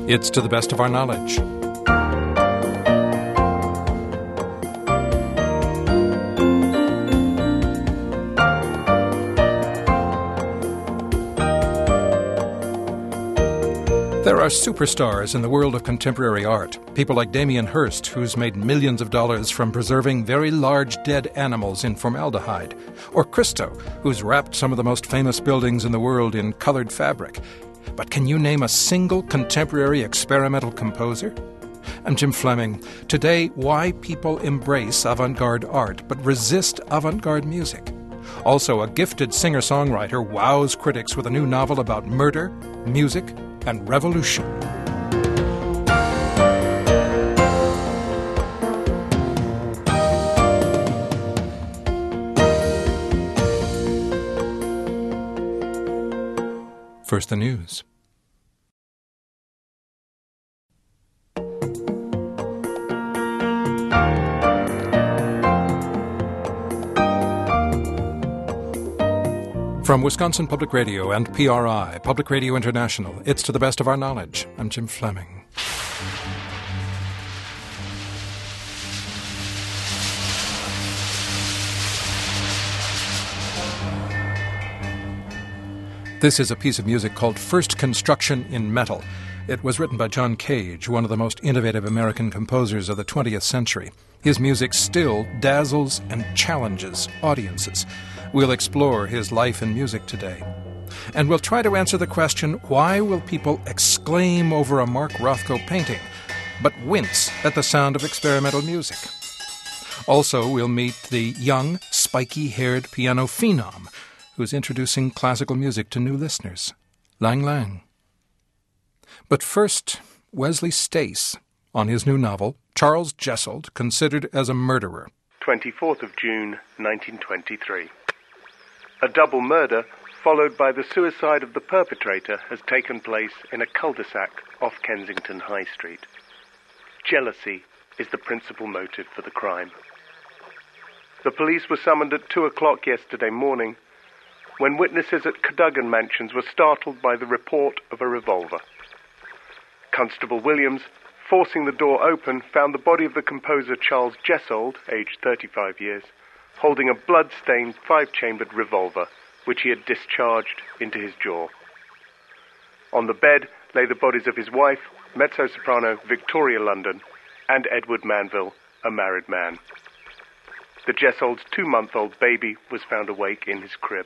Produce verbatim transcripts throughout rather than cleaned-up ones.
It's to the best of our knowledge. There are superstars in the world of contemporary art. People like Damien Hirst, who's made millions of dollars from preserving very large dead animals in formaldehyde. Or Christo, who's wrapped some of the most famous buildings in the world in colored fabric. But can you name a single contemporary experimental composer? I'm Jim Fleming. Today, why people embrace avant-garde art but resist avant-garde music. Also, a gifted singer-songwriter wows critics with a new novel about murder, music, and revolution. First, the news. From Wisconsin Public Radio and P R I, Public Radio International, it's to the best of our knowledge. I'm Jim Fleming. This is a piece of music called First Construction in Metal. It was written by John Cage, one of the most innovative American composers of the twentieth century. His music still dazzles and challenges audiences. We'll explore his life and music today. And we'll try to answer the question, why will people exclaim over a Mark Rothko painting, but wince at the sound of experimental music? Also, we'll meet the young, spiky-haired piano phenom who's introducing classical music to new listeners, Lang Lang. But first, Wesley Stace, on his new novel, Charles Jessold, Considered as a Murderer. twenty-fourth of June, nineteen twenty-three. A double murder, followed by the suicide of the perpetrator, has taken place in a cul-de-sac off Kensington High Street. Jealousy is the principal motive for the crime. The police were summoned at two o'clock yesterday morning, when witnesses at Cadogan Mansions were startled by the report of a revolver. Constable Williams, forcing the door open, found the body of the composer Charles Jessold, aged thirty-five years, holding a blood-stained five-chambered revolver, which he had discharged into his jaw. On the bed lay the bodies of his wife, mezzo-soprano Victoria London, and Edward Manville, a married man. The Jessold's two-month-old baby was found awake in his crib.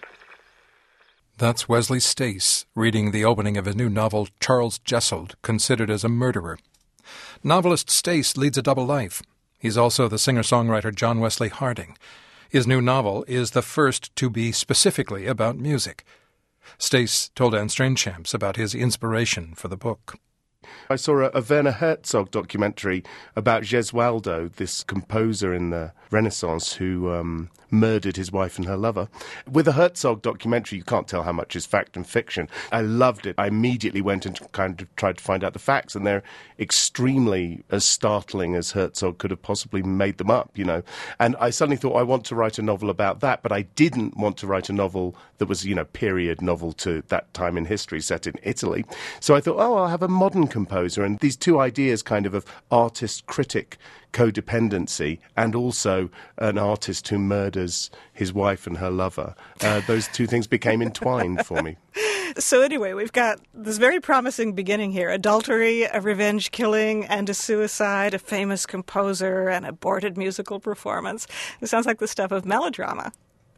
That's Wesley Stace reading the opening of his new novel, Charles Jessold, Considered as a Murderer. Novelist Stace leads a double life. He's also the singer-songwriter John Wesley Harding. His new novel is the first to be specifically about music. Stace told Anne Strainchamps about his inspiration for the book. I saw a, a Werner Herzog documentary about Gesualdo, this composer in the Renaissance who um, murdered his wife and her lover. With a Herzog documentary, you can't tell how much is fact and fiction. I loved it. I immediately went and kind of tried to find out the facts, and they're extremely as startling as Herzog could have possibly made them up, you know. And I suddenly thought, I want to write a novel about that, but I didn't want to write a novel that was, you know, period novel to that time in history set in Italy. So I thought, oh, I'll have a modern composer. And these two ideas kind of of artist-critic codependency and also an artist who murders his wife and her lover, uh, those two things became entwined for me. So anyway, we've got this very promising beginning here. Adultery, a revenge killing, and a suicide, a famous composer, an aborted musical performance. It sounds like the stuff of melodrama.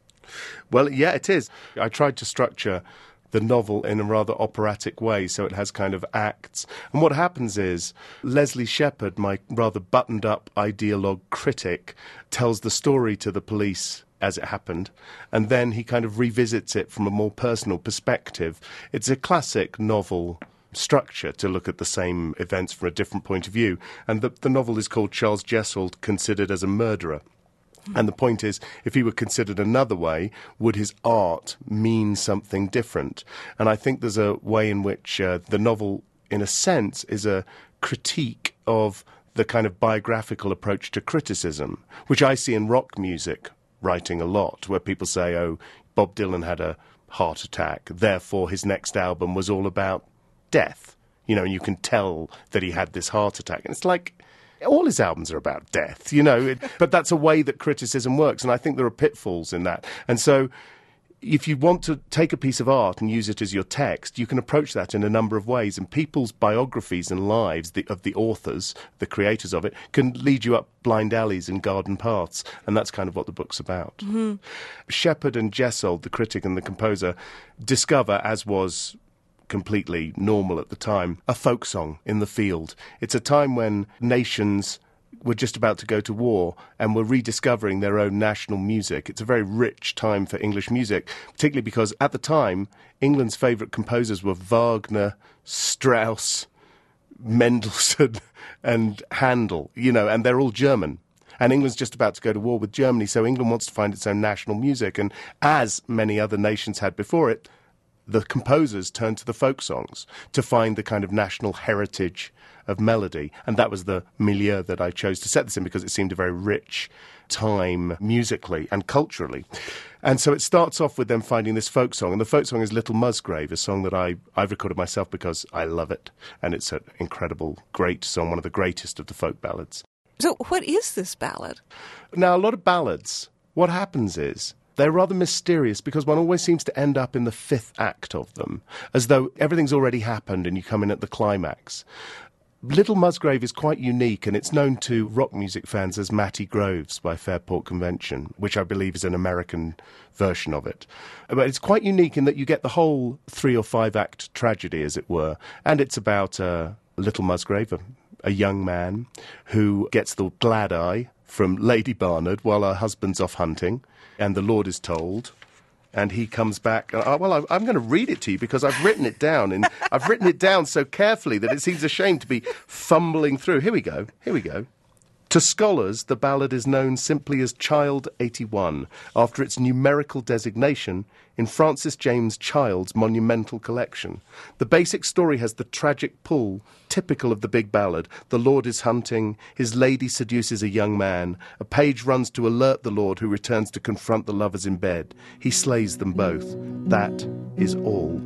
Well, yeah, it is. I tried to structure the novel in a rather operatic way, so it has kind of acts. And what happens is Leslie Shepherd, my rather buttoned-up ideologue critic, tells the story to the police as it happened, and then he kind of revisits it from a more personal perspective. It's a classic novel structure to look at the same events from a different point of view. And the, the novel is called Charles Jessold, Considered as a Murderer. And the point is, if he were considered another way, would his art mean something different? And I think there's a way in which uh, the novel, in a sense, is a critique of the kind of biographical approach to criticism, which I see in rock music writing a lot, where people say, oh, Bob Dylan had a heart attack, therefore his next album was all about death. you know, and you can tell that he had this heart attack. And it's like, all his albums are about death, you know, it, but that's a way that criticism works, and I think there are pitfalls in that. And so if you want to take a piece of art and use it as your text, you can approach that in a number of ways, and people's biographies and lives the, of the authors, the creators of it, can lead you up blind alleys and garden paths, and that's kind of what the book's about. Mm-hmm. Shepard and Jessold, the critic and the composer, discover, as was completely normal at the time, a folk song in the field. It's a time when nations were just about to go to war and were rediscovering their own national music. It's a very rich time for English music, particularly because at the time, England's favourite composers were Wagner, Strauss, Mendelssohn and Handel, you know, and they're all German. And England's just about to go to war with Germany, so England wants to find its own national music. And as many other nations had before it, the composers turned to the folk songs to find the kind of national heritage of melody. And that was the milieu that I chose to set this in, because it seemed a very rich time musically and culturally. And so it starts off with them finding this folk song. And the folk song is Little Musgrave, a song that I, I've recorded myself because I love it. And it's an incredible, great song, one of the greatest of the folk ballads. So what is this ballad? Now, a lot of ballads, what happens is, they're rather mysterious because one always seems to end up in the fifth act of them, as though everything's already happened and you come in at the climax. Little Musgrave is quite unique, and it's known to rock music fans as Matty Groves by Fairport Convention, which I believe is an American version of it. But it's quite unique in that you get the whole three or five act tragedy, as it were, and it's about uh, Little Musgrave, a, a young man who gets the glad eye from Lady Barnard while her husband's off hunting, and the Lord is told, and he comes back. Uh, well, I, I'm going to read it to you because I've written it down, and I've written it down so carefully that it seems a shame to be fumbling through. Here we go. Here we go. To scholars, the ballad is known simply as Child eighty-one, after its numerical designation in Francis James Child's monumental collection. The basic story has the tragic pull typical of the big ballad. The Lord is hunting, his lady seduces a young man, a page runs to alert the Lord, who returns to confront the lovers in bed. He slays them both. That is all.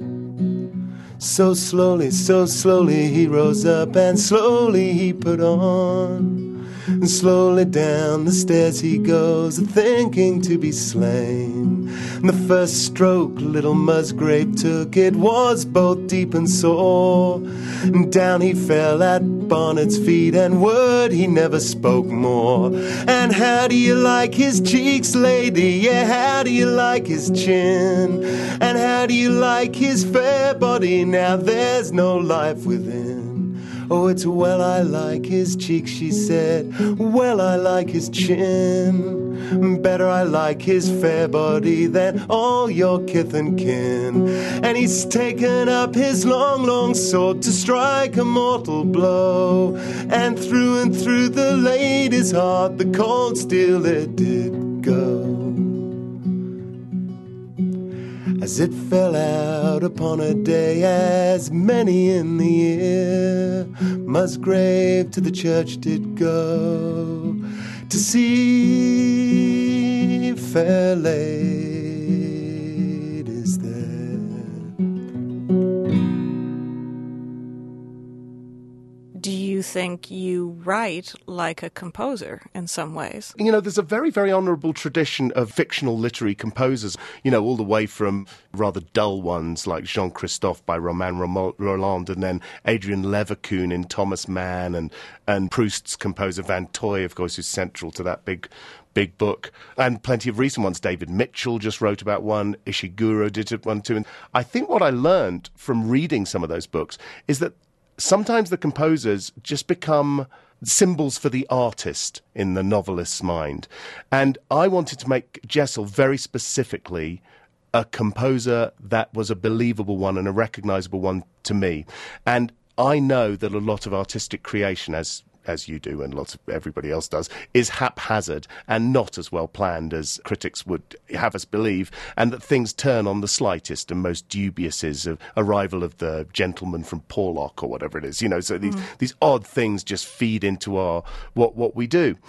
So slowly, so slowly he rose up, and slowly he put on. And slowly down the stairs he goes, thinking to be slain. And the first stroke little Musgrave took, it was both deep and sore. And down he fell at Barnard's feet, and word he never spoke more. And how do you like his cheeks, lady? Yeah, how do you like his chin? And how do you like his fair body? Now there's no life within. Oh, it's well I like his cheeks, she said. Well, I like his chin. Better I like his fair body than all your kith and kin. And he's taken up his long, long sword to strike a mortal blow. And through and through the lady's heart, the cold steel it did go. As it fell out upon a day, as many in the year, Musgrave to the church did go to see fair ladies there. Do you think you write like a composer in some ways? You know, there's a very, very honourable tradition of fictional literary composers, you know, all the way from rather dull ones like Jean-Christophe by Romain Rolland, and then Adrian Leverkühn in Thomas Mann, and, and Proust's composer Van Toy, of course, who's central to that big big book. And plenty of recent ones. David Mitchell just wrote about one. Ishiguro did one too. And I think what I learned from reading some of those books is that sometimes the composers just become symbols for the artist in the novelist's mind. And I wanted to make Jessold very specifically a composer that was a believable one and a recognisable one to me. And I know that a lot of artistic creation, as as you do and lots of everybody else does, is haphazard and not as well planned as critics would have us believe, and that things turn on the slightest and most dubiouses of arrival of the gentleman from Porlock or whatever it is, you know, so these, mm. these odd things just feed into our what what we do.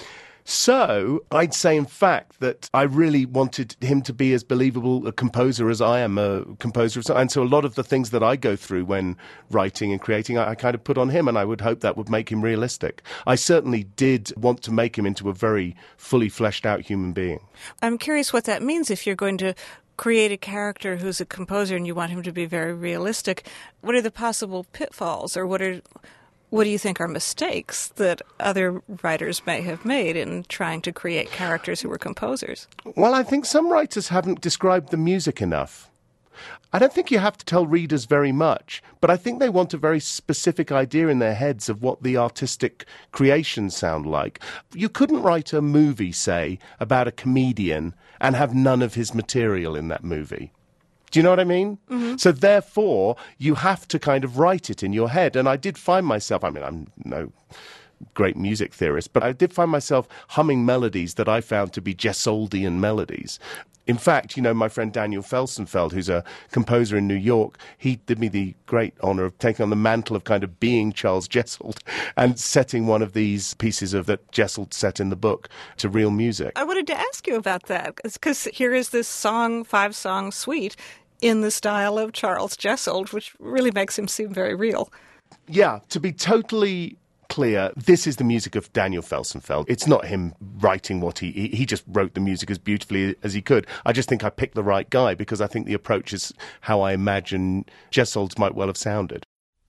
So I'd say, in fact, that I really wanted him to be as believable a composer as I am a composer. And so a lot of the things that I go through when writing and creating, I, I kind of put on him, and I would hope that would make him realistic. I certainly did want to make him into a very fully fleshed out human being. I'm curious what that means if you're going to create a character who's a composer and you want him to be very realistic. What are the possible pitfalls, or what are... What do you think are mistakes that other writers may have made in trying to create characters who were composers? Well, I think some writers haven't described the music enough. I don't think you have to tell readers very much, but I think they want a very specific idea in their heads of what the artistic creations sound like. You couldn't write a movie, say, about a comedian and have none of his material in that movie. Do you know what I mean? Mm-hmm. So therefore, you have to kind of write it in your head. And I did find myself, I mean, I'm no great music theorist, but I did find myself humming melodies that I found to be Jessoldian melodies. In fact, you know, my friend Daniel Felsenfeld, who's a composer in New York, he did me the great honour of taking on the mantle of kind of being Charles Jessold and setting one of these pieces of that Jessold set in the book to real music. I wanted to ask you about that, because here is this song, five-song suite in the style of Charles Jessold, which really makes him seem very real. Yeah, to be totally clear, this is the music of Daniel Felsenfeld. It's not him writing what he, he... He just wrote the music as beautifully as he could. I just think I picked the right guy because I think the approach is how I imagine Jessold's might well have sounded.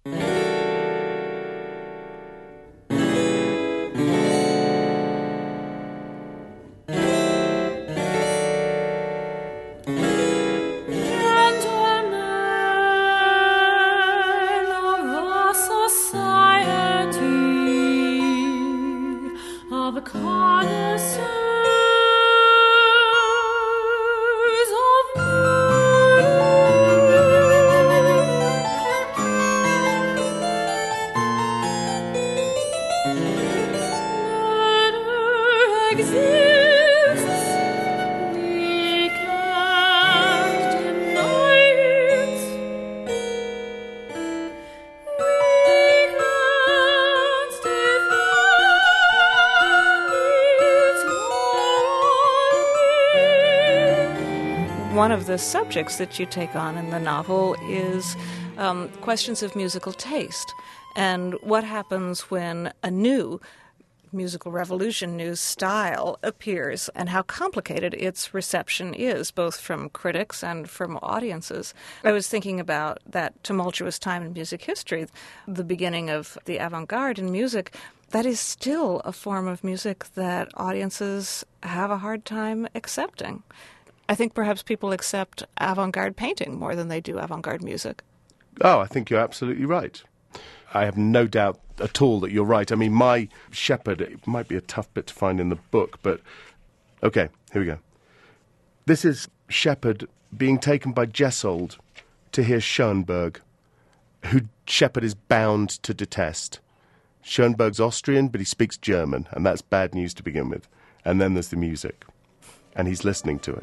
One of the subjects that you take on in the novel is um, questions of musical taste, and what happens when a new musical revolution, new style appears, and how complicated its reception is, both from critics and from audiences. I was thinking about that tumultuous time in music history, the beginning of the avant-garde in music. That is still a form of music that audiences have a hard time accepting. I think perhaps people accept avant-garde painting more than they do avant-garde music. Oh, I think you're absolutely right. I have no doubt at all that you're right. I mean, my Shepherd, it might be a tough bit to find in the book, but okay, here we go. This is Shepherd being taken by Jessold to hear Schoenberg, who Shepherd is bound to detest. Schoenberg's Austrian, but he speaks German, and that's bad news to begin with. And then there's the music, and he's listening to it.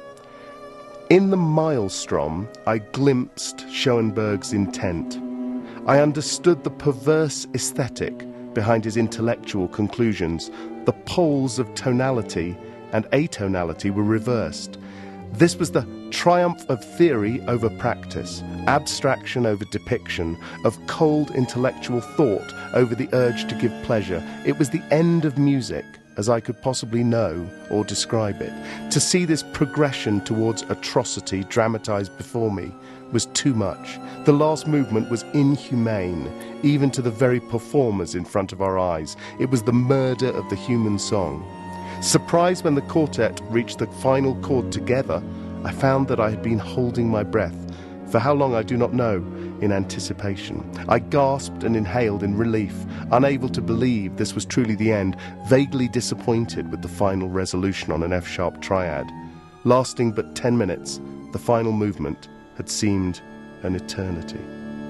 In the maelstrom, I glimpsed Schoenberg's intent. I understood the perverse aesthetic behind his intellectual conclusions. The poles of tonality and atonality were reversed. This was the triumph of theory over practice, abstraction over depiction, of cold intellectual thought over the urge to give pleasure. It was the end of music, as I could possibly know or describe it. To see this progression towards atrocity dramatized before me was too much. The last movement was inhumane, even to the very performers in front of our eyes. It was the murder of the human song. Surprised when the quartet reached the final chord together, I found that I had been holding my breath, for how long I do not know, in anticipation. I gasped and inhaled in relief, unable to believe this was truly the end, vaguely disappointed with the final resolution on an F-sharp triad. Lasting but ten minutes, the final movement had seemed an eternity.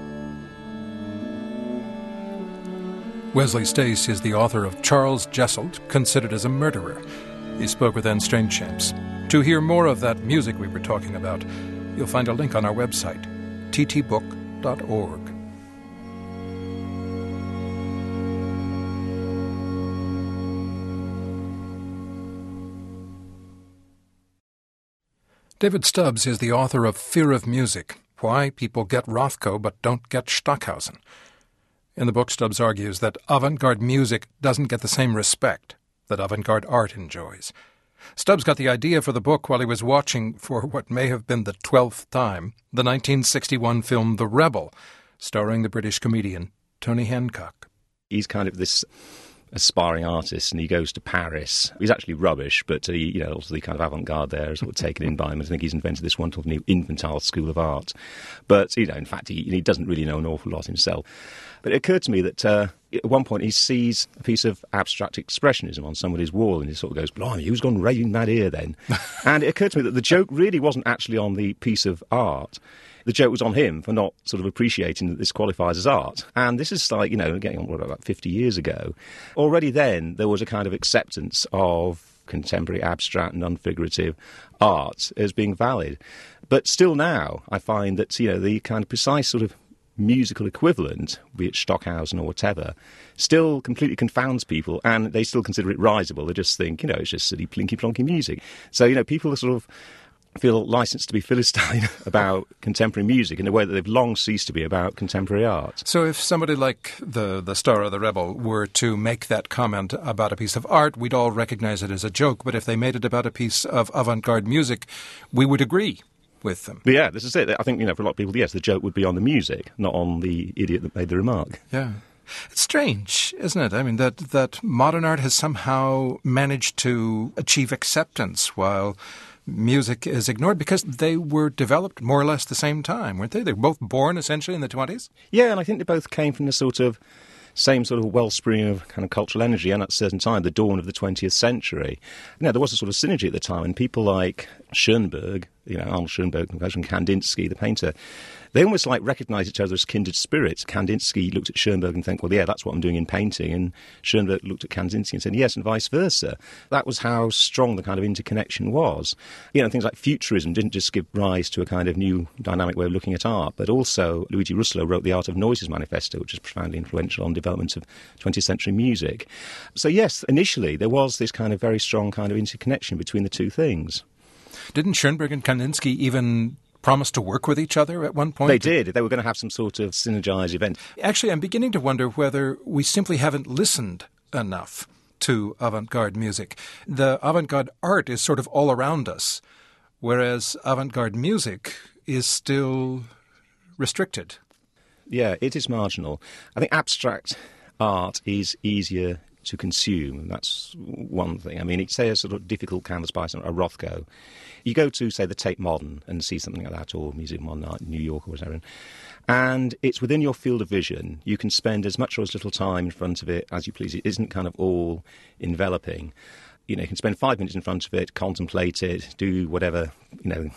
Wesley Stace is the author of Charles Jessold, Considered as a Murderer. He spoke with Anne Strainchamps. To hear more of that music we were talking about, you'll find a link on our website, t t book dot org. David Stubbs is the author of Fear of Music, Why People Get Rothko But Don't Get Stockhausen. In the book, Stubbs argues that avant-garde music doesn't get the same respect that avant-garde art enjoys. Stubbs got the idea for the book while he was watching, for what may have been the twelfth time, the nineteen sixty-one film The Rebel, starring the British comedian Tony Hancock. He's kind of this aspiring artist, and he goes to Paris. He's actually rubbish, but he, you know, also the kind of avant-garde there is sort of taken in by him. I think he's invented this wonderful new infantile school of art. But, you know, in fact, he, he doesn't really know an awful lot himself. But it occurred to me that uh, at one point he sees a piece of abstract expressionism on somebody's wall, and he sort of goes, blimey, who's gone raving mad here then? And it occurred to me that the joke really wasn't actually on the piece of art. The joke was on him for not sort of appreciating that this qualifies as art. And this is like, you know, getting on what, about fifty years ago. Already then, there was a kind of acceptance of contemporary abstract and unfigurative art as being valid. But still now, I find that, you know, the kind of precise sort of musical equivalent, be it Stockhausen or whatever, still completely confounds people, and they still consider it risible. They just think, you know, it's just silly plinky-plonky music. So, you know, people are sort of feel licensed to be Philistine about contemporary music in a way that they've long ceased to be about contemporary art. So if somebody like the, the star of The Rebel were to make that comment about a piece of art, we'd all recognize it as a joke. But if they made it about a piece of avant-garde music, we would agree with them. But yeah, this is it. I think, you know, for a lot of people, yes, the joke would be on the music, not on the idiot that made the remark. Yeah. It's strange, isn't it? I mean, that, that modern art has somehow managed to achieve acceptance while music is ignored, because they were developed more or less the same time, weren't they? They were both born essentially in the twenties? Yeah, and I think they both came from the sort of same sort of wellspring of kind of cultural energy, and at a certain time, the dawn of the twentieth century. You know, there was a sort of synergy at the time, and people like Schoenberg, you know, Arnold Schoenberg, and Kandinsky, the painter, they almost like recognised each other as kindred spirits. Kandinsky looked at Schoenberg and thought, well, yeah, that's what I'm doing in painting. And Schoenberg looked at Kandinsky and said, yes, and vice versa. That was how strong the kind of interconnection was. You know, things like Futurism didn't just give rise to a kind of new dynamic way of looking at art, but also Luigi Russolo wrote the Art of Noises Manifesto, which is profoundly influential on development of twentieth century music. So, yes, initially there was this kind of very strong kind of interconnection between the two things. Didn't Schoenberg and Kandinsky even promised to work with each other at one point? They did. They were going to have some sort of synergised event. Actually, I'm beginning to wonder whether we simply haven't listened enough to avant-garde music. The avant-garde art is sort of all around us, whereas avant-garde music is still restricted. Yeah, it is marginal. I think abstract art is easier to consume, and that's one thing. I mean, say a sort of difficult canvas by a Rothko. You go to, say, the Tate Modern and see something like that, or Museum Modern Art in New York or whatever, and it's within your field of vision. You can spend as much or as little time in front of it as you please. It isn't kind of all enveloping. You know, you can spend five minutes in front of it, contemplate it, do whatever, you know,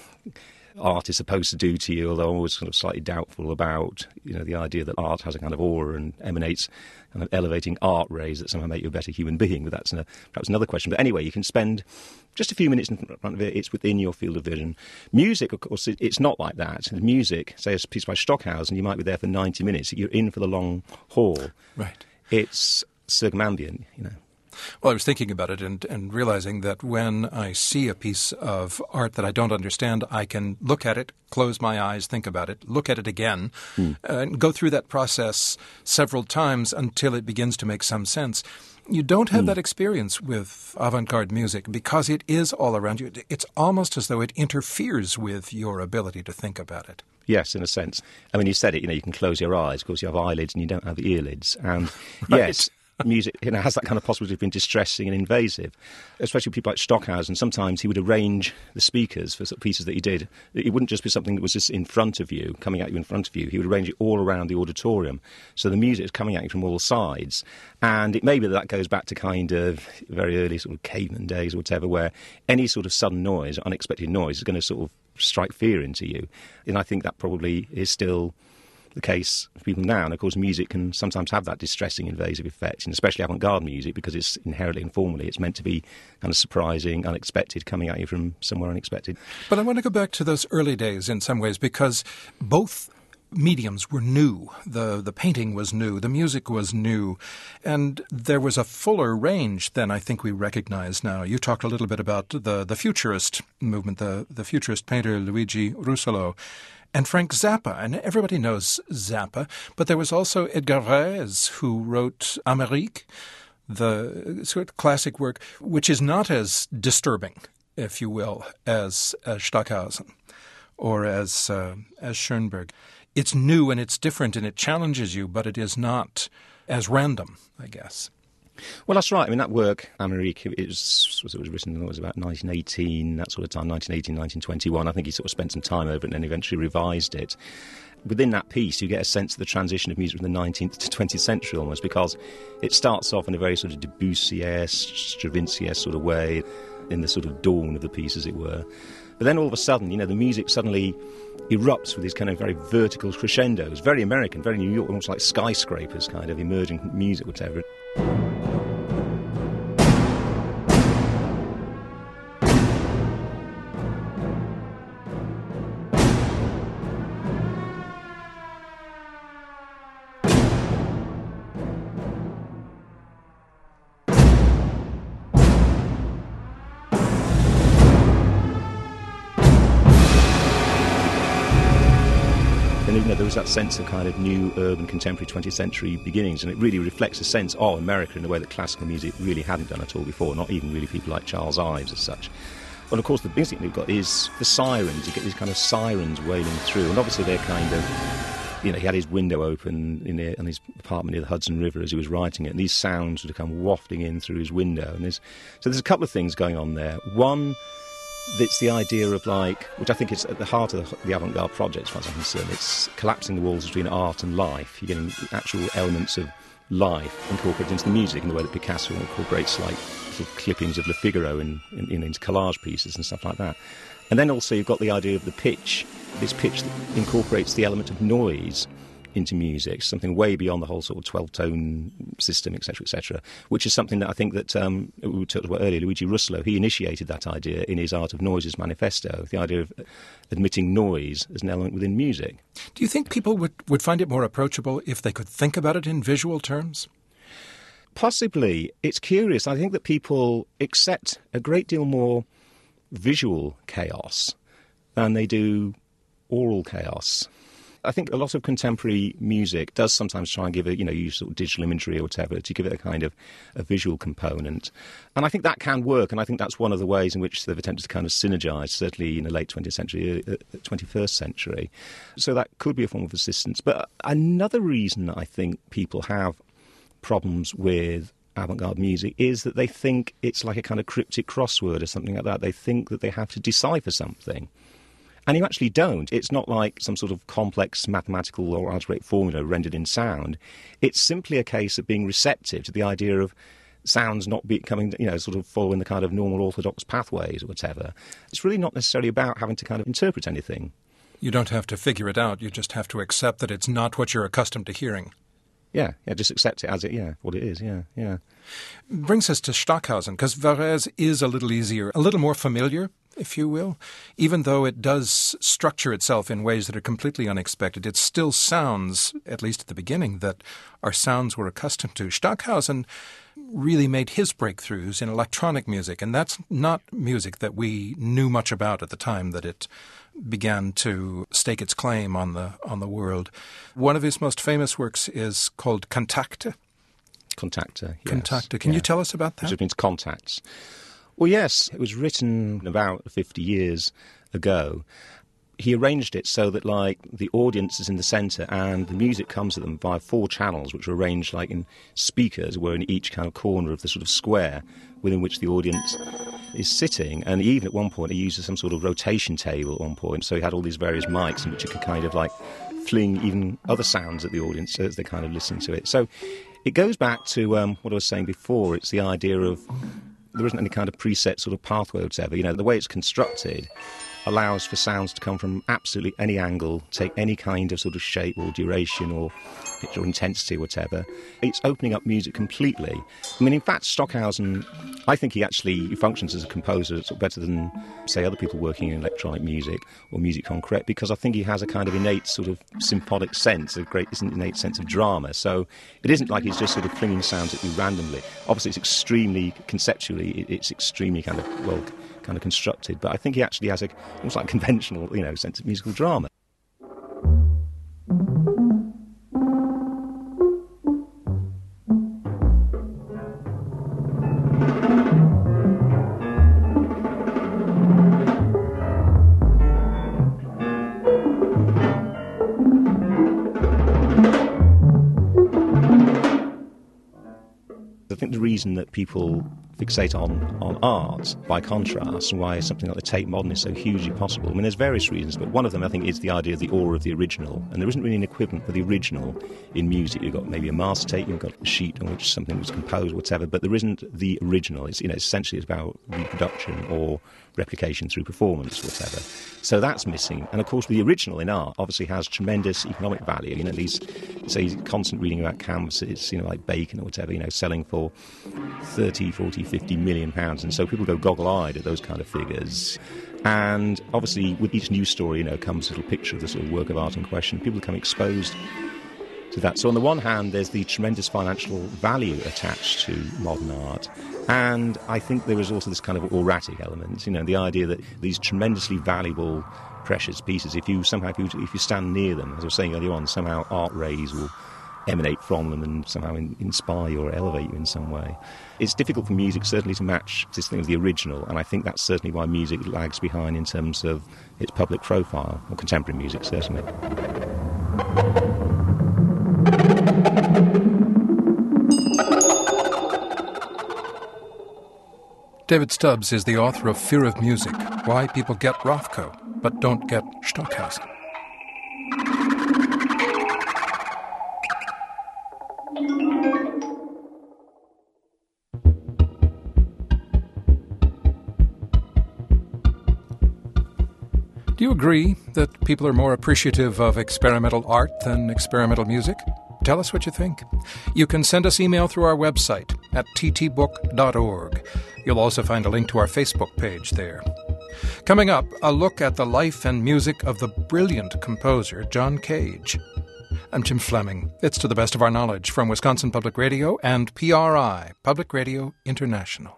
art is supposed to do to you, although I'm always kind of slightly doubtful about, you know, the idea that art has a kind of aura and emanates kind of elevating art rays that somehow make you a better human being. But that's a, perhaps another question. But anyway, you can spend just a few minutes in front of it. It's within your field of vision. Music, of course, it's not like that. The music, say a piece by Stockhausen, you might be there for ninety minutes. You're in for the long haul. Right. It's circumambient, you know. Well, I was thinking about it and, and realizing that when I see a piece of art that I don't understand, I can look at it, close my eyes, think about it, look at it again, mm. and go through that process several times until it begins to make some sense. You don't have mm. that experience with avant-garde music because it is all around you. It's almost as though it interferes with your ability to think about it. Yes, in a sense. I mean, you said it, you know, you can close your eyes. Of course, you have eyelids and you don't have earlids. And right. yes, music, you know, has that kind of possibility of being distressing and invasive, especially people like Stockhausen. Sometimes he would arrange the speakers for sort of pieces that he did. It wouldn't just be something that was just in front of you, coming at you in front of you. He would arrange it all around the auditorium. So the music is coming at you from all sides. And it may be that that goes back to kind of very early sort of caveman days or whatever, where any sort of sudden noise, unexpected noise, is going to sort of strike fear into you. And I think that probably is still the case for people now. And of course, music can sometimes have that distressing, invasive effect, and especially avant-garde music, because it's inherently informally, it's meant to be kind of surprising, unexpected, coming at you from somewhere unexpected. But I want to go back to those early days in some ways, because both mediums were new. The the painting was new. The music was new. And there was a fuller range than I think we recognize now. You talked a little bit about the, the futurist movement, the, the futurist painter Luigi Russolo, and Frank Zappa. And everybody knows Zappa. But there was also Edgar Varèse, who wrote Amérique, the sort of classic work, which is not as disturbing, if you will, as, as Stockhausen or as uh, as Schoenberg. It's new and it's different and it challenges you, but it is not as random, I guess. Well, that's right. I mean, that work, Amérique, it was, it was written, it was about nineteen eighteen, that sort of time, nineteen eighteen, nineteen twenty-one. I think he sort of spent some time over it and then eventually revised it. Within that piece, you get a sense of the transition of music from the nineteenth to twentieth century almost, because it starts off in a very sort of Debussy-esque, Stravinsky-esque sort of way, in the sort of dawn of the piece, as it were. But then all of a sudden, you know, the music suddenly erupts with these kind of very vertical crescendos, very American, very New York, almost like skyscrapers, kind of emerging music, whatever. You know, there was that sense of kind of new urban contemporary twentieth century beginnings, and it really reflects a sense of America in a way that classical music really hadn't done at all before, not even really people like Charles Ives as such. And of course the big thing we've got is the sirens. You get these kind of sirens wailing through, and obviously they're kind of, you know, he had his window open in, the, in his apartment near the Hudson River as he was writing it, and these sounds would come wafting in through his window. And there's, so there's a couple of things going on there. One, it's the idea of, like, which I think is at the heart of the, the avant-garde project as far as I'm concerned, it's collapsing the walls between art and life. You're getting actual elements of life incorporated into the music in the way that Picasso incorporates, like, sort of clippings of Le Figaro in, in, in into collage pieces and stuff like that. And then also you've got the idea of the pitch, this pitch that incorporates the element of noise into music, something way beyond the whole sort of twelve-tone system, et cetera, et cetera, which is something that I think that um, we talked about earlier, Luigi Russolo, he initiated that idea in his Art of Noises manifesto, the idea of admitting noise as an element within music. Do you think people would, would find it more approachable if they could think about it in visual terms? Possibly. It's curious. I think that people accept a great deal more visual chaos than they do oral chaos. I think a lot of contemporary music does sometimes try and give it, you know, use sort of digital imagery or whatever to give it a kind of a visual component. And I think that can work, and I think that's one of the ways in which they've attempted to kind of synergise, certainly in the late twentieth century, uh, twenty-first century. So that could be a form of resistance. But another reason I think people have problems with avant-garde music is that they think it's like a kind of cryptic crossword or something like that. They think that they have to decipher something. And you actually don't. It's not like some sort of complex mathematical or algebraic formula rendered in sound. It's simply a case of being receptive to the idea of sounds not becoming, you know, sort of following the kind of normal orthodox pathways or whatever. It's really not necessarily about having to kind of interpret anything. You don't have to figure it out. You just have to accept that it's not what you're accustomed to hearing. Yeah, yeah, just accept it as it, yeah, what it is, yeah, yeah. Brings us to Stockhausen, because Varèse is a little easier, a little more familiar, if you will. Even though it does structure itself in ways that are completely unexpected, it still sounds, at least at the beginning, that our sounds were accustomed to. Stockhausen really made his breakthroughs in electronic music, and that's not music that we knew much about at the time that it began to stake its claim on the on the world. One of his most famous works is called Kontakte. Kontakte, yes. Kontakte. Can yeah. you tell us about that? Which means contacts. Well, yes, it was written about fifty years ago. He arranged it so that, like, the audience is in the centre and the music comes to them via four channels, which are arranged like in speakers, where in each kind of corner of the sort of square within which the audience is sitting. And even at one point he used some sort of rotation table at one point, so he had all these various mics in which you could kind of like fling even other sounds at the audience as they kind of listen to it. So it goes back to um, what I was saying before. It's the idea of there isn't any kind of preset sort of pathway or whatever. You know, the way it's constructed allows for sounds to come from absolutely any angle, take any kind of sort of shape or duration or pitch or intensity or whatever. It's opening up music completely. I mean, in fact, Stockhausen, I think he actually functions as a composer sort of better than, say, other people working in electronic music or musique concrète, because I think he has a kind of innate sort of symphonic sense, a great innate sense of drama. So it isn't like he's just sort of flinging sounds at you randomly. Obviously, it's extremely, conceptually, it's extremely kind of, well, kind of constructed, but I think he actually has a almost like conventional, you know, sense of musical drama. I think the reason that people fixate on, on art, by contrast, and why something like the Tate Modern is so hugely possible. I mean, there's various reasons, but one of them, I think, is the idea of the aura of the original. And there isn't really an equivalent for the original in music. You've got maybe a master tape, you've got a sheet on which something was composed, whatever, but there isn't the original. It's, you know, essentially it's about reproduction or replication through performance, whatever. So that's missing. And of course, the original in art obviously has tremendous economic value. You know, at least, say, constant reading about canvases, you know, like Bacon or whatever, you know, selling for thirty, forty, fifty million pounds. And so people go goggle-eyed at those kind of figures. And obviously, with each news story, you know, comes a little picture of the sort of work of art in question. People become exposed to that. So on the one hand, there's the tremendous financial value attached to modern art. And I think there is also this kind of auratic element, you know, the idea that these tremendously valuable, precious pieces, if you somehow, if you, if you stand near them, as I was saying earlier on, somehow art rays will emanate from them and somehow in, inspire you or elevate you in some way. It's difficult for music certainly to match this thing of the original, and I think that's certainly why music lags behind in terms of its public profile, or contemporary music certainly. David Stubbs is the author of Fear of Music, Why People Get Rothko But Don't Get Stockhausen. Do you agree that people are more appreciative of experimental art than experimental music? Tell us what you think. You can send us email through our website at t t book dot org. You'll also find a link to our Facebook page there. Coming up, a look at the life and music of the brilliant composer John Cage. I'm Jim Fleming. It's To the Best of Our Knowledge from Wisconsin Public Radio and P R I, Public Radio International.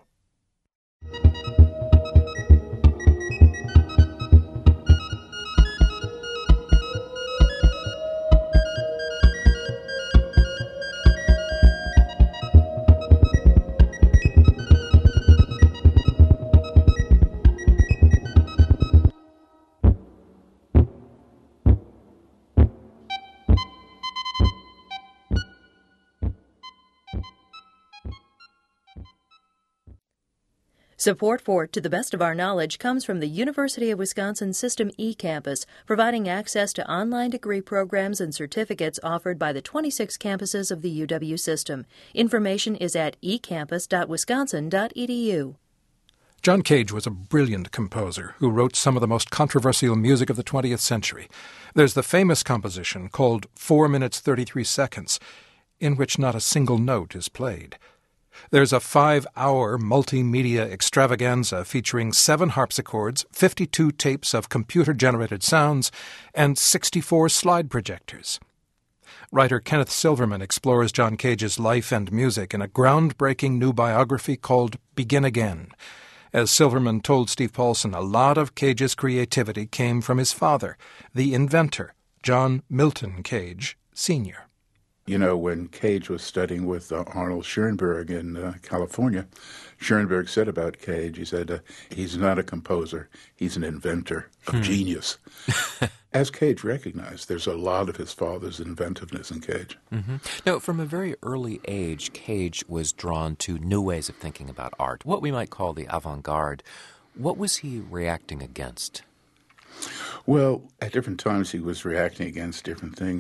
Support for To the Best of Our Knowledge comes from the University of Wisconsin System eCampus, providing access to online degree programs and certificates offered by the twenty-six campuses of the U W system. Information is at e campus dot wisconsin dot e d u. John Cage was a brilliant composer who wrote some of the most controversial music of the twentieth century. There's the famous composition called four minutes thirty-three seconds, in which not a single note is played. There's a five-hour multimedia extravaganza featuring seven harpsichords, fifty-two tapes of computer-generated sounds, and sixty-four slide projectors. Writer Kenneth Silverman explores John Cage's life and music in a groundbreaking new biography called Begin Again. As Silverman told Steve Paulson, a lot of Cage's creativity came from his father, the inventor, John Milton Cage, Senior You know, when Cage was studying with uh, Arnold Schoenberg in uh, California, Schoenberg said about Cage, he said, uh, he's not a composer, he's an inventor of hmm. genius. As Cage recognized, there's a lot of his father's inventiveness in Cage. Mm-hmm. Now, from a very early age, Cage was drawn to new ways of thinking about art, what we might call the avant-garde. What was he reacting against? Well, at different times he was reacting against different things.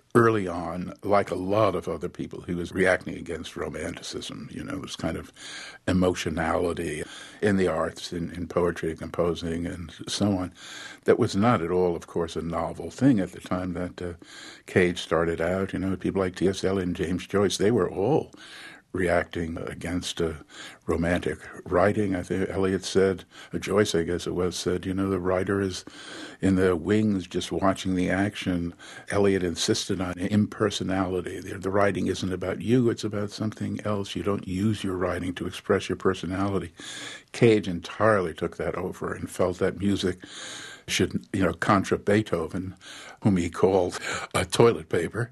early on, like a lot of other people, he was reacting against romanticism. You know, this kind of emotionality in the arts, in, in poetry, composing, and so on, that was not at all, of course, a novel thing at the time that uh, Cage started out. You know, people like T S Eliot and James Joyce, they were all reacting against uh, romantic writing. I think Eliot said, or Joyce, I guess it was, said, you know, the writer is in the wings just watching the action. Eliot insisted on impersonality. The, the writing isn't about you, it's about something else. You don't use your writing to express your personality. Cage entirely took that over and felt that music should, you know, contra Beethoven, whom he called uh, toilet paper.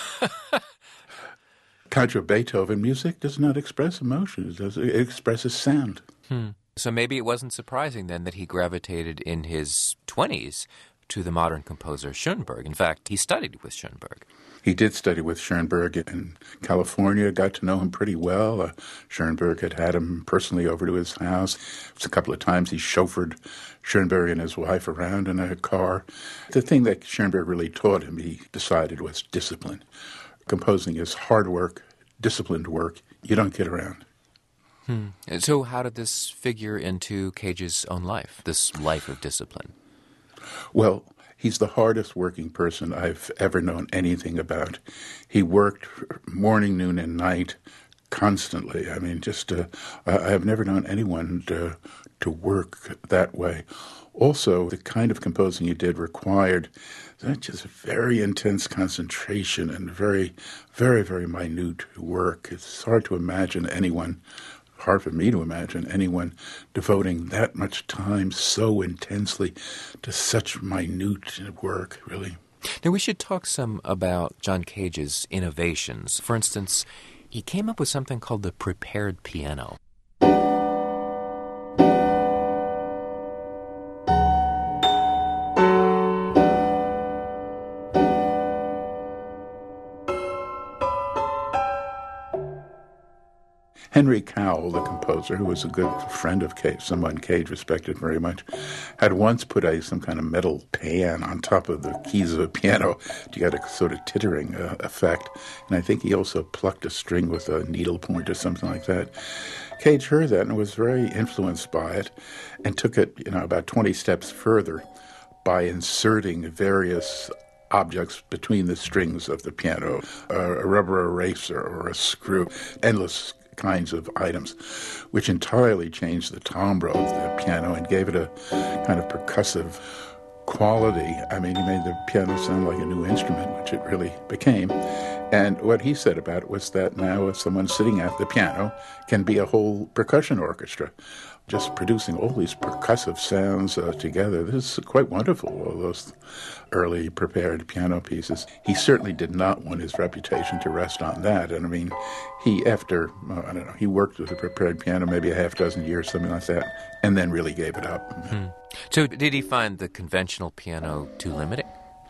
Contra Beethoven, music does not express emotion. It, does, it expresses sound. Hmm. So maybe it wasn't surprising then that he gravitated in his twenties to the modern composer Schoenberg. In fact, he studied with Schoenberg. He did study with Schoenberg in California, got to know him pretty well. Uh, Schoenberg had had him personally over to his house. It was a couple of times he chauffeured Schoenberg and his wife around in a car. The thing that Schoenberg really taught him, he decided, was discipline. Composing is hard work, disciplined work. You don't get around. Hmm. So how did this figure into Cage's own life, this life of discipline? Well, he's the hardest working person I've ever known anything about. He worked morning, noon, and night constantly. I mean, just uh, I've never known anyone to, to work that way. Also, the kind of composing he did required just very intense concentration and very, very, very minute work. It's hard to imagine anyone, hard for me to imagine anyone devoting that much time so intensely to such minute work, really. Now, we should talk some about John Cage's innovations. For instance, he came up with something called the prepared piano. Henry Cowell, the composer, who was a good friend of Cage, someone Cage respected very much, had once put a some kind of metal pan on top of the keys of a piano to get a sort of tittering uh, effect. And I think he also plucked a string with a needle point or something like that. Cage heard that and was very influenced by it and took it, you know, about twenty steps further by inserting various objects between the strings of the piano, uh, a rubber eraser or a screw, endless kinds of items, which entirely changed the timbre of the piano and gave it a kind of percussive quality. I mean, he made the piano sound like a new instrument, which it really became. And what he said about it was that now if someone sitting at the piano can be a whole percussion orchestra, just producing all these percussive sounds uh, together. This is quite wonderful, all those early prepared piano pieces. He certainly did not want his reputation to rest on that. And I mean, he, after, uh, I don't know, he worked with a prepared piano maybe a half dozen years, something like that, and then really gave it up. Hmm. So did he find the conventional piano too limiting?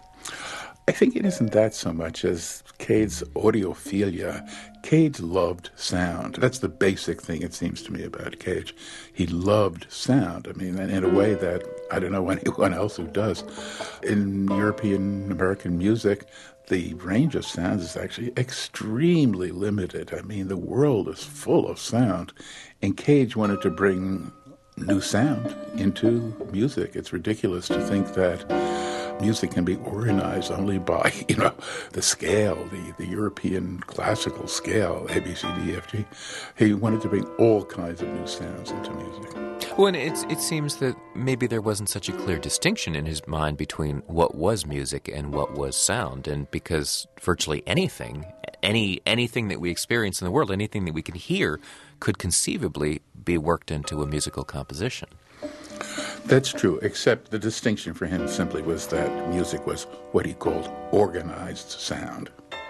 I think it isn't that so much as Cage's audiophilia. Cage loved sound. That's the basic thing, it seems to me, about Cage. He loved sound. I mean, in a way that I don't know anyone else who does. In European American music, the range of sounds is actually extremely limited. I mean, the world is full of sound. And Cage wanted to bring new sound into music. It's ridiculous to think that music can be organized only by, you know, the scale, the, the European classical scale, A, B, C, D, F, G. He wanted to bring all kinds of new sounds into music. Well, and it's, it seems that maybe there wasn't such a clear distinction in his mind between what was music and what was sound, and because virtually anything, any anything that we experience in the world, anything that we can hear, could conceivably be worked into a musical composition. That's true, except the distinction for him simply was that music was what he called organized sound.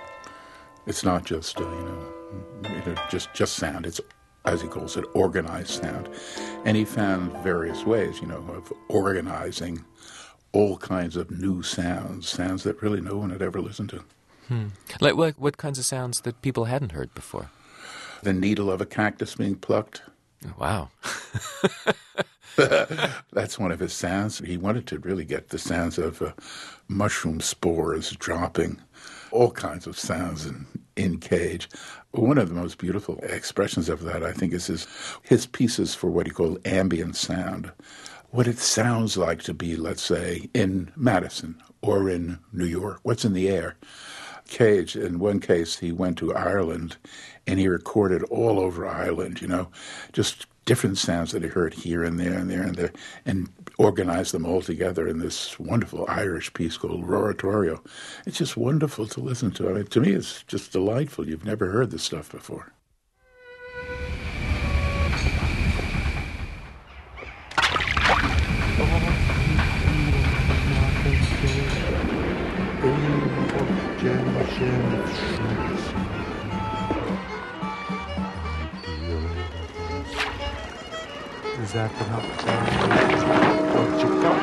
It's not just, uh, you know, you know, just, just sound. It's, as he calls it, organized sound. And he found various ways, you know, of organizing all kinds of new sounds, sounds that really no one had ever listened to. Hmm. Like what, what kinds of sounds that people hadn't heard before? The needle of a cactus being plucked. Wow. That's one of his sounds. He wanted to really get the sounds of uh, mushroom spores dropping all kinds of sounds in, in Cage. One of the most beautiful expressions of that, I think, is his, his pieces for what he called ambient sound. What it sounds like to be, let's say, in Madison or in New York. What's in the air? Cage, in one case, he went to Ireland and he recorded all over Ireland, you know, just different sounds that he heard here and there and there and there, and organized them all together in this wonderful Irish piece called Roratorio. It's just wonderful to listen to. I mean, to me, it's just delightful. You've never heard this stuff before. Is that enough? What you got?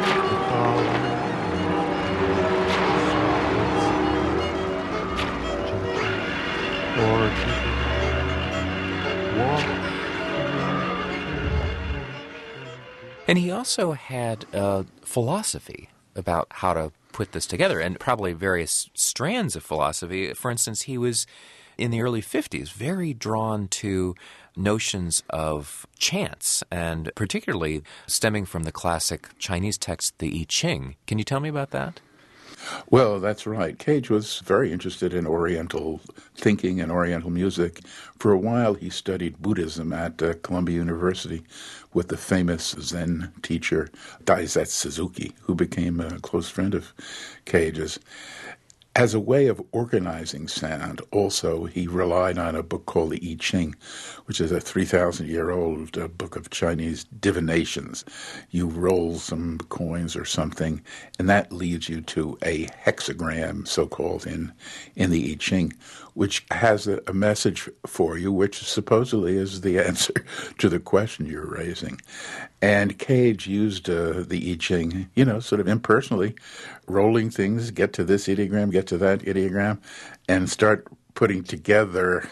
And he also had a philosophy about how to put this together, and probably various strands of philosophy. For instance, he was, in the early fifties, very drawn to notions of chants, and particularly stemming from the classic Chinese text, the I Ching. Can you tell me about that? Well, that's right. Cage was very interested in Oriental thinking and Oriental music. For a while, he studied Buddhism at uh, Columbia University with the famous Zen teacher Daisetsu Suzuki, who became a close friend of Cage's. As a way of organizing sound, also, he relied on a book called the I Ching, which is a three thousand year old uh, book of Chinese divinations. You roll some coins or something, and that leads you to a hexagram, so-called, in, in the I Ching, which has a, a message for you, which supposedly is the answer to the question you're raising. And Cage used uh, the I Ching, you know, sort of impersonally, rolling things, get to this ideogram, get to that ideogram, and start putting together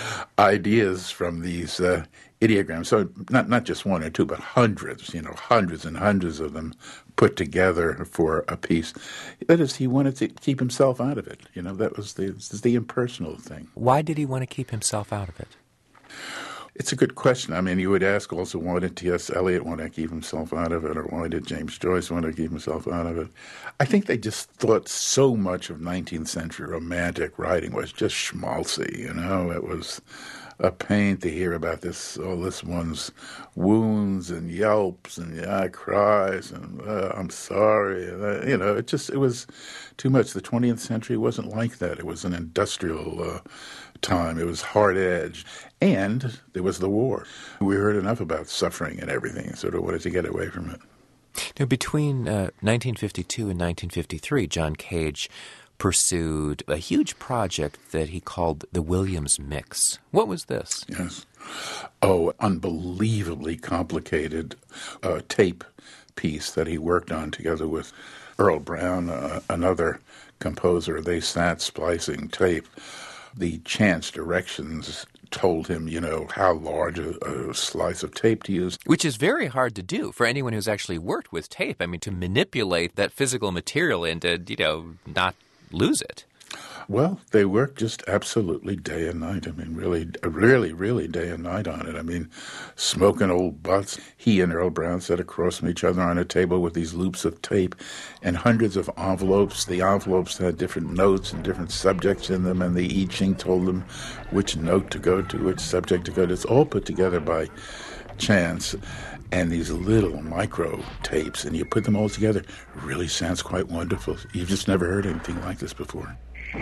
ideas from these uh, ideograms. So not not just one or two, but hundreds, you know, hundreds and hundreds of them put together for a piece. That is, he wanted to keep himself out of it. You know, that was the, this is the impersonal thing. Why did he want to keep himself out of it? It's a good question. I mean, you would ask also, why did T S. Eliot want to keep himself out of it, or why did James Joyce want to keep himself out of it? I think they just thought so much of nineteenth century romantic writing was just schmaltzy, you know? It was a pain to hear about this, oh, this one's wounds and yelps and yeah, cries and uh, I'm sorry. And, uh, you know, it just, it was too much. The twentieth century wasn't like that. It was an industrial uh, time. It was hard-edged. And there was the war. We heard enough about suffering and everything, sort of wanted to get away from it. Now, between uh, nineteen fifty-two and nineteen fifty-three, John Cage pursued a huge project that he called the Williams Mix. What was this? Yes. Oh, unbelievably complicated uh, tape piece that he worked on together with Earl Brown, uh, another composer. They sat splicing tape. The chance directions told him, you know, how large a, a slice of tape to use. Which is very hard to do for anyone who's actually worked with tape. I mean, to manipulate that physical material and to, you know, not lose it. Well, they worked just absolutely day and night. I mean, really, really, really day and night on it. I mean, smoking old butts. He and Earl Brown sat across from each other on a table with these loops of tape and hundreds of envelopes. The envelopes had different notes and different subjects in them, and the I Ching told them which note to go to, which subject to go to. It's all put together by chance. And these little micro tapes, and you put them all together, it really sounds quite wonderful. You've just never heard anything like this before.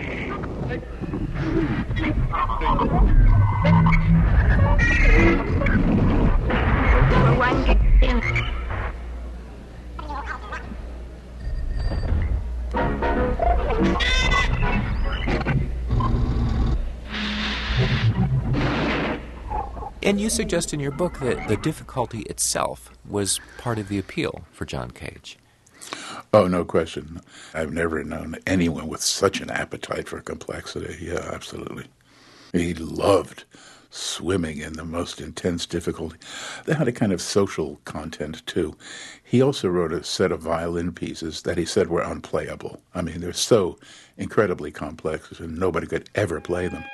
And you suggest in your book that the difficulty itself was part of the appeal for John Cage. Oh, no question. I've never known anyone with such an appetite for complexity. Yeah, absolutely. He loved swimming in the most intense difficulty. They had a kind of social content, too. He also wrote a set of violin pieces that he said were unplayable. I mean, they're so incredibly complex, and nobody could ever play them.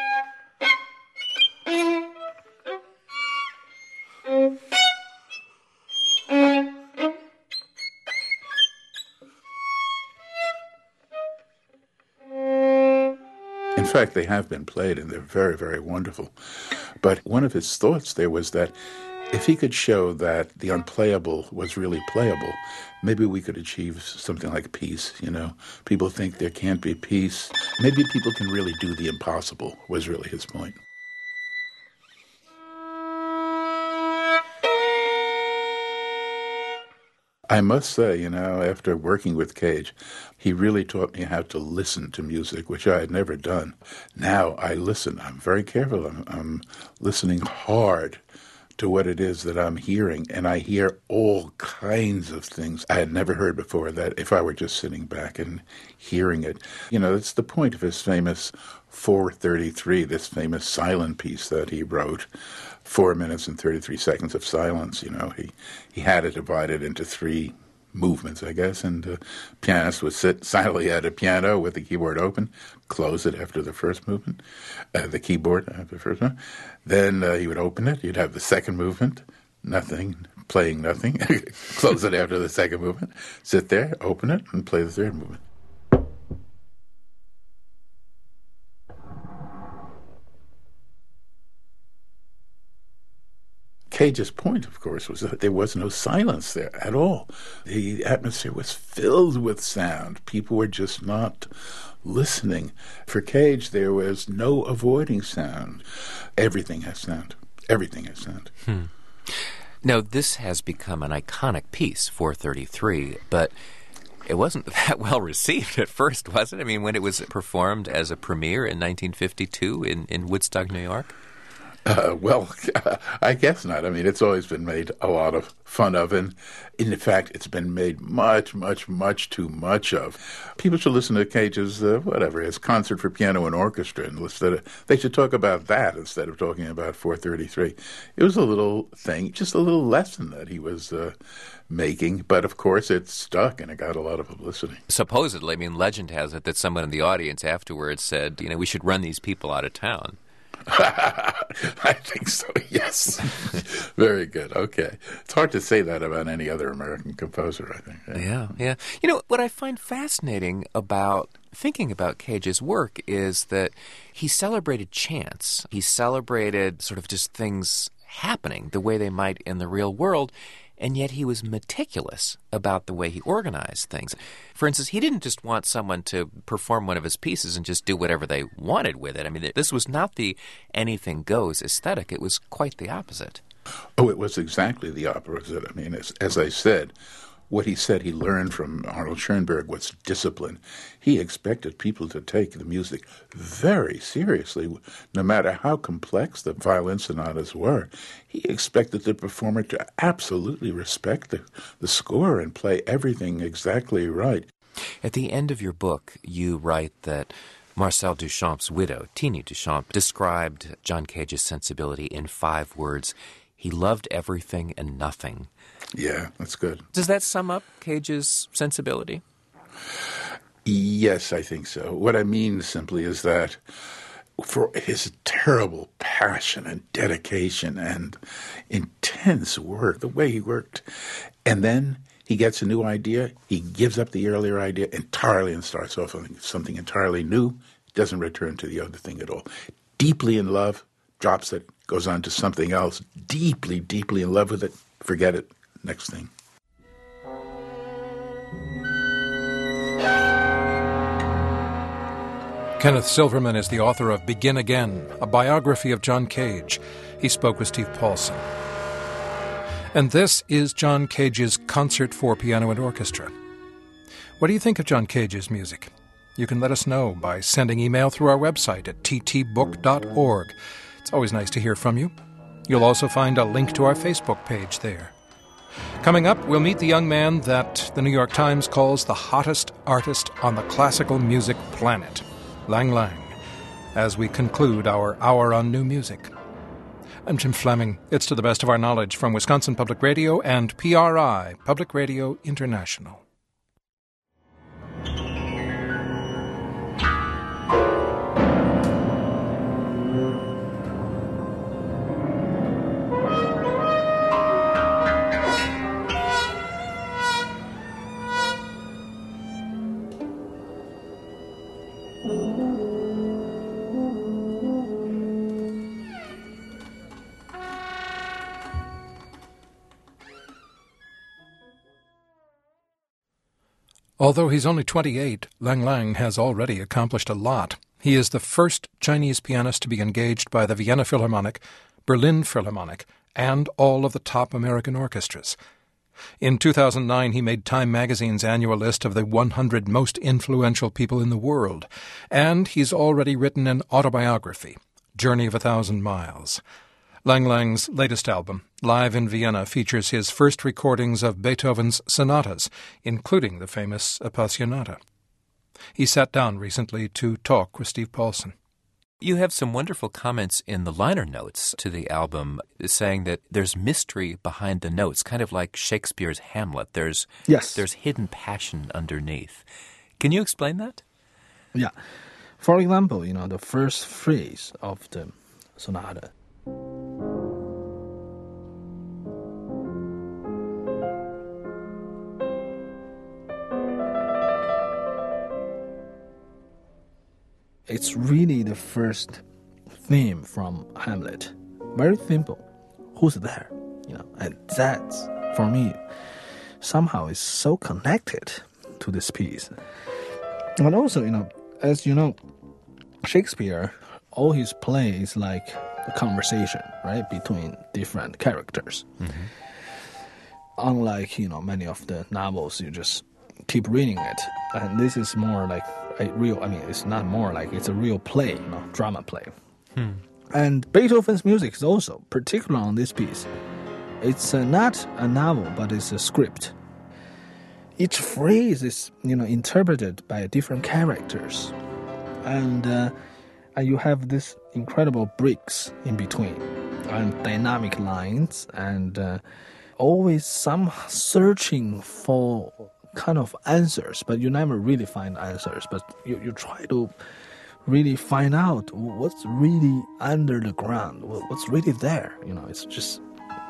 In fact, they have been played, and they're very, very wonderful. But one of his thoughts there was that if he could show that the unplayable was really playable, maybe we could achieve something like peace, you know. People think there can't be peace. Maybe people can really do the impossible, was really his point. I must say, you know, after working with Cage, he really taught me how to listen to music, which I had never done. Now I listen. I'm very careful. I'm, I'm listening hard to what it is that I'm hearing, and I hear all kinds of things I had never heard before that if I were just sitting back and hearing it. You know, it's the point of his famous four thirty-three, this famous silent piece that he wrote. Four minutes and thirty-three seconds of silence, you know. He he had it divided into three movements, I guess, and the pianist would sit silently at a piano with the keyboard open, close it after the first movement, uh, the keyboard after the first one. Then uh, he would open it. You'd have the second movement, nothing, playing nothing. Close it after the second movement. Sit there, open it, and play the third movement. Cage's point, of course, was that there was no silence there at all. The atmosphere was filled with sound. People were just not listening. For Cage, there was no avoiding sound. Everything has sound. Everything has sound. Hmm. Now, this has become an iconic piece, four thirty-three, but it wasn't that well received at first, was it? I mean, when it was performed as a premiere in nineteen fifty-two in, in Woodstock, New York? Uh, well, I guess not. I mean, it's always been made a lot of fun of, and in fact, it's been made much, much, much too much of. People should listen to Cage's, uh, whatever, his concert for piano and orchestra, and instead of, they should talk about that instead of talking about four thirty-three. It was a little thing, just a little lesson that he was uh, making, but of course it stuck and it got a lot of publicity. Supposedly, I mean, legend has it that someone in the audience afterwards said, you know, we should run these people out of town. I think so, yes. Very good. Okay. It's hard to say that about any other American composer, I think. Yeah. yeah, yeah. You know, what I find fascinating about thinking about Cage's work is that he celebrated chance. He celebrated sort of just things happening the way they might in the real world, and yet he was meticulous about the way he organized things. For instance, he didn't just want someone to perform one of his pieces and just do whatever they wanted with it. I mean, this was not the anything goes aesthetic. It was quite the opposite. Oh, it was exactly the opposite. I mean, as, as I said, what he said he learned from Arnold Schoenberg was discipline. He expected people to take the music very seriously, no matter how complex the violin sonatas were. He expected the performer to absolutely respect the, the score and play everything exactly right. At the end of your book, you write that Marcel Duchamp's widow, Tini Duchamp, described John Cage's sensibility in five words. He loved everything and nothing. Yeah, that's good. Does that sum up Cage's sensibility? Yes, I think so. What I mean simply is that for his terrible passion and dedication and intense work, the way he worked, and then he gets a new idea, he gives up the earlier idea entirely and starts off on something entirely new, doesn't return to the other thing at all. Deeply in love, drops it, goes on to something else, deeply, deeply in love with it, forget it. Next thing. Kenneth Silverman is the author of Begin Again, a biography of John Cage. He spoke with Steve Paulson. And this is John Cage's Concert for Piano and Orchestra. What do you think of John Cage's music? You can let us know by sending email through our website at t t book dot org. It's always nice to hear from you. You'll also find a link to our Facebook page there. Coming up, we'll meet the young man that the New York Times calls the hottest artist on the classical music planet, Lang Lang, as we conclude our Hour on New Music. I'm Jim Fleming. It's To the Best of Our Knowledge from Wisconsin Public Radio and P R I, Public Radio International. Although he's only twenty-eight, Lang Lang has already accomplished a lot. He is the first Chinese pianist to be engaged by the Vienna Philharmonic, Berlin Philharmonic, and all of the top American orchestras. In two thousand nine, he made Time magazine's annual list of the one hundred most influential people in the world, and he's already written an autobiography, Journey of a Thousand Miles. Lang Lang's latest album, Live in Vienna, features his first recordings of Beethoven's sonatas, including the famous Appassionata. He sat down recently to talk with Steve Paulson. You have some wonderful comments in the liner notes to the album saying that there's mystery behind the notes, kind of like Shakespeare's Hamlet. There's yes. There's hidden passion underneath. Can you explain that? Yeah. For example, you know, the first phrase of the sonata. It's really the first theme from Hamlet. Very simple. Who's there? You know, and that's, for me, somehow is so connected to this piece. And also, you know, as you know, Shakespeare, all his plays like a conversation, right, between different characters. Mm-hmm. Unlike, you know, many of the novels, you just keep reading it. And this is more like a real, I mean, it's not more like, it's a real play, you know, drama play. Hmm. And Beethoven's music is also, particular on this piece, it's uh, not a novel, but it's a script. Each phrase is, you know, interpreted by different characters. And, uh, and you have this incredible breaks in between, and dynamic lines, and uh, always some searching for kind of answers, but you never really find answers, but you, you try to really find out what's really under the ground, what's really there. You know, it's just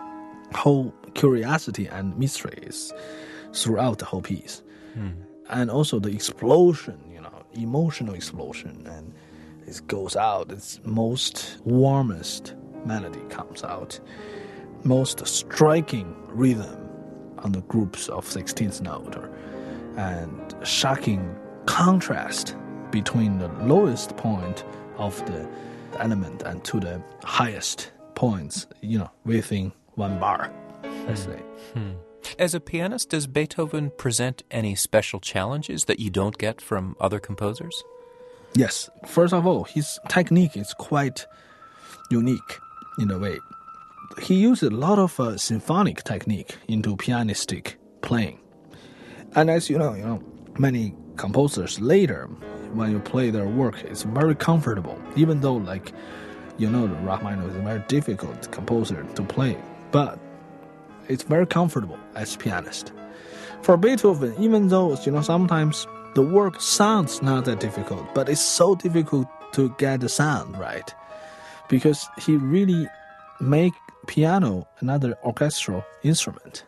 whole curiosity and mystery is throughout the whole piece. Hmm. And also the explosion, you know, emotional explosion, and it goes out, its most warmest melody comes out, most striking rhythm on the groups of sixteenth note, or, and shocking contrast between the lowest point of the element and to the highest points, you know, within one bar, let's say. Hmm. As a pianist, does Beethoven present any special challenges that you don't get from other composers? Yes. First of all, his technique is quite unique in a way. He used a lot of uh, symphonic technique into pianistic playing. And as you know, you know, many composers later, when you play their work, it's very comfortable, even though, like, you know, Rachmaninoff is a very difficult composer to play, but it's very comfortable as pianist. For Beethoven, even though, you know, sometimes the work sounds not that difficult, but it's so difficult to get the sound right, because he really make piano another orchestral instrument.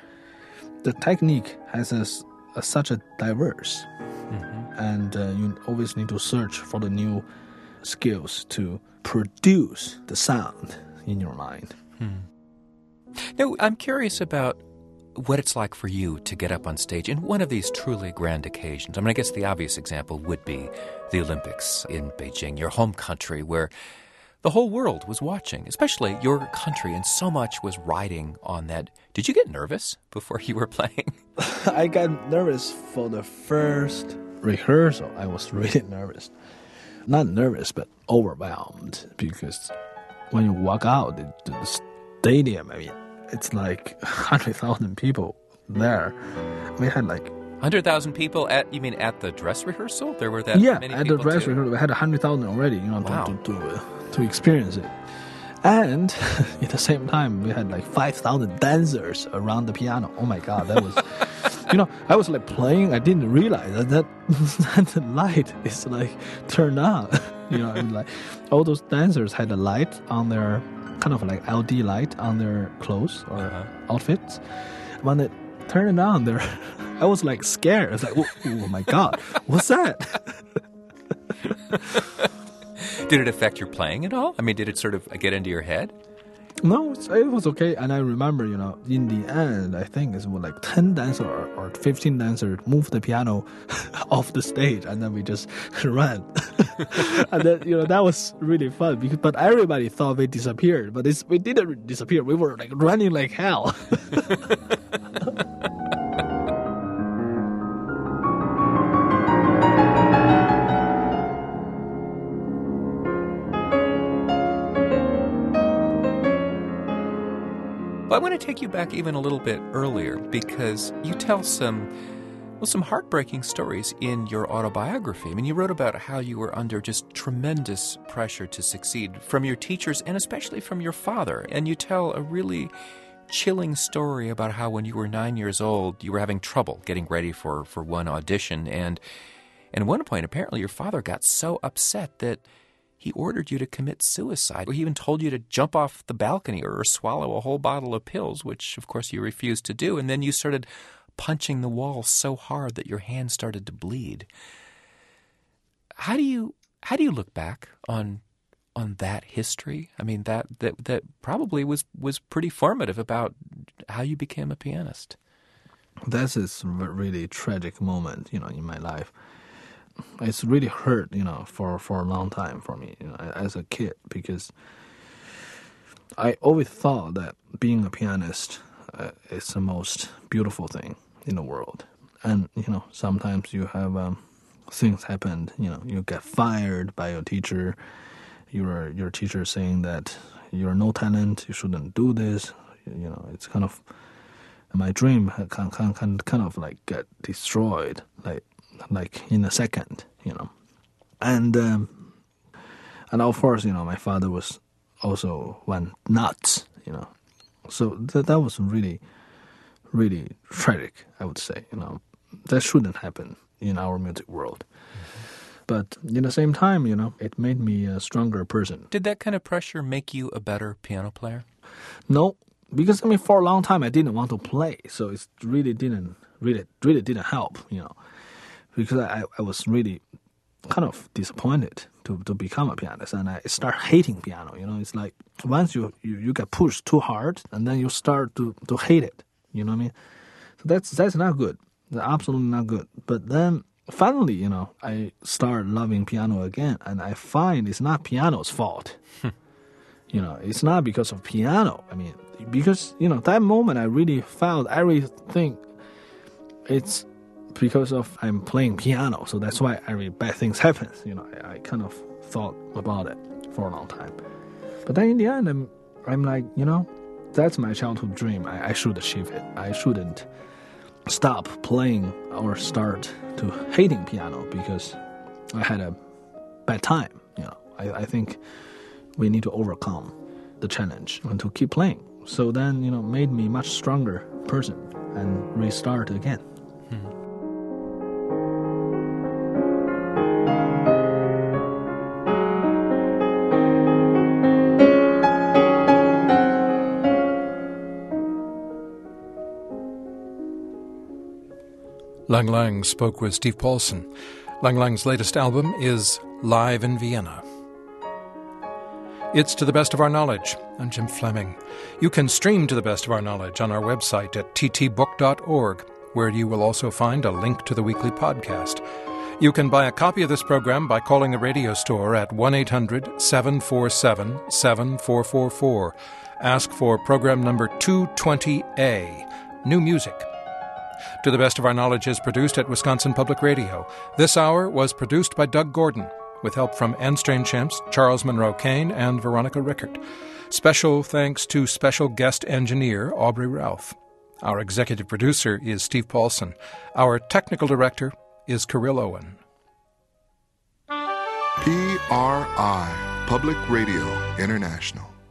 The technique has a, a, such a diverse, mm-hmm. and uh, you always need to search for the new skills to produce the sound in your mind. Hmm. Now, I'm curious about what it's like for you to get up on stage in one of these truly grand occasions. I mean, I guess the obvious example would be the Olympics in Beijing, your home country, where the whole world was watching, especially your country, and so much was riding on that. Did you get nervous before you were playing? I got nervous for the first rehearsal. I was really nervous. Not nervous, but overwhelmed, because when you walk out the, the stadium, I mean, it's like one hundred thousand people there. We had like... one hundred thousand people at, you mean at the dress rehearsal? There were that yeah, many at people the dress too? rehearsal, we had one hundred thousand already, you know, wow. to, to, to, uh, to experience it. And at the same time, we had like five thousand dancers around the piano. Oh my God, that was, you know, I was like playing. I didn't realize that that, that the light is like turned on. You know, I mean, like all those dancers had a light on their, kind of like L E D light on their clothes or uh-huh. outfits. When it turned it on, there, I was like scared. I was like, oh, oh my God, what's that? Did it affect your playing at all? I mean, did it sort of get into your head? No, it was okay. And I remember, you know, in the end, I think it was like ten dancers or, or fifteen dancers moved the piano off the stage, and then we just ran. And then, you know, that was really fun. Because, but everybody thought we disappeared, but it's, we didn't disappear. We were like running like hell. I want to take you back even a little bit earlier because you tell some, well, some heartbreaking stories in your autobiography. I mean, you wrote about how you were under just tremendous pressure to succeed from your teachers and especially from your father. And you tell a really chilling story about how when you were nine years old, you were having trouble getting ready for, for one audition. And, and at one point, apparently your father got so upset that he ordered you to commit suicide. He even told you to jump off the balcony or swallow a whole bottle of pills, which, of course, you refused to do. And then you started punching the wall so hard that your hand started to bleed. How do you how do you look back on on that history? I mean, that that, that probably was, was pretty formative about how you became a pianist. That's a really tragic moment, you know, in my life. It's really hurt, you know, for, for a long time for me, you know, as a kid, because I always thought that being a pianist uh, is the most beautiful thing in the world. And, you know, sometimes you have um, things happen, you know, you get fired by your teacher, your your teacher saying that you're no talent, you shouldn't do this, you know, it's kind of, my dream can, can, can kind of like get destroyed, like, like in a second, you know. And um, and of course, you know, my father was also went nuts, you know. So th- that was really, really tragic, I would say, you know. That shouldn't happen in our music world. Mm-hmm. But in the same time, you know, it made me a stronger person. Did that kind of pressure make you a better piano player? No, because, I mean, for a long time I didn't want to play, so it really didn't, really, really didn't help, you know. Because I, I was really kind of disappointed to, to become a pianist, and I start hating piano. You know, it's like once you, you, you get pushed too hard, and then you start to, to hate it. You know what I mean? So that's that's not good. That's absolutely not good. But then finally, you know, I start loving piano again, and I find it's not piano's fault. You know, it's not because of piano. I mean, because, you know, that moment I really felt everything. It's because of I'm playing piano, so that's why every bad things happen. You know, I, I kind of thought about it for a long time. But then in the end, I'm, I'm like, you know, that's my childhood dream. I, I should achieve it. I shouldn't stop playing or start to hating piano because I had a bad time. You know, I, I think we need to overcome the challenge and to keep playing. So then, you know, made me much stronger person and restart again. Mm-hmm. Lang Lang spoke with Steve Paulson. Lang Lang's latest album is Live in Vienna. It's To the Best of Our Knowledge. I'm Jim Fleming. You can stream To the Best of Our Knowledge on our website at t t book dot org, where you will also find a link to the weekly podcast. You can buy a copy of this program by calling the radio store at one eight hundred seven four seven seven four four four. Ask for program number two twenty A, New Music. To the Best of Our Knowledge is produced at Wisconsin Public Radio. This hour was produced by Doug Gordon, with help from Ann Strainchamps, Charles Monroe Kane, and Veronica Rickert. Special thanks to special guest engineer Aubrey Ralph. Our executive producer is Steve Paulson. Our technical director is Kirill Owen. P R I, Public Radio International.